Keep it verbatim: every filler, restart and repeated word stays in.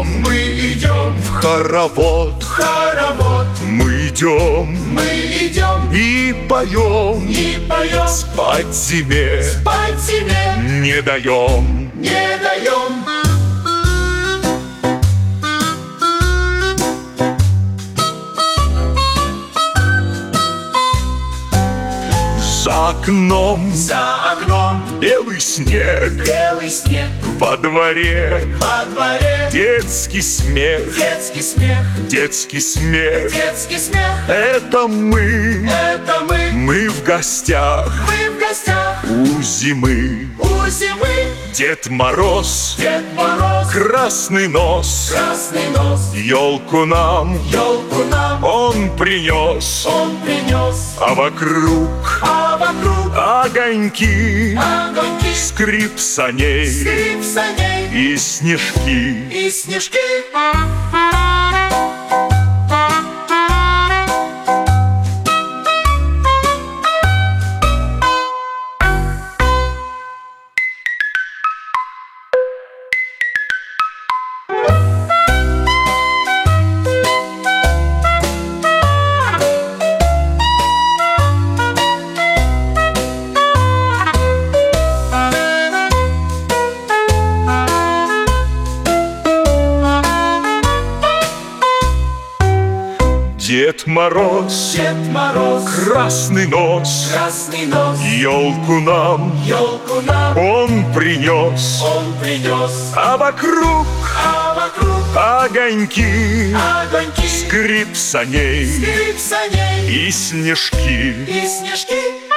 идем, мы идем в хоровод, в хоровод, мы идем мы идем и поем, и поем, спать зиме спать зиме не даем. не даем. За окном За окном белый снег, белый снег, во дворе во дворе детский смех, детский смех, детский смех. детский смех. Это мы, Это мы, мы в гостях мы в гостях у зимы. у зимы. Дед Мороз, Дед Мороз, красный нос, красный нос, елку нам елку нам он принес, он принес, а вокруг а вокруг огоньки, огоньки, скрип саней скрип саней и снежки. и снежки. Дед Мороз, Дед Мороз, красный нос, красный нос, елку нам елку нам он принес, он принес, а вокруг а вокруг огоньки, огоньки, скрип саней скрип саней и снежки. и снежки.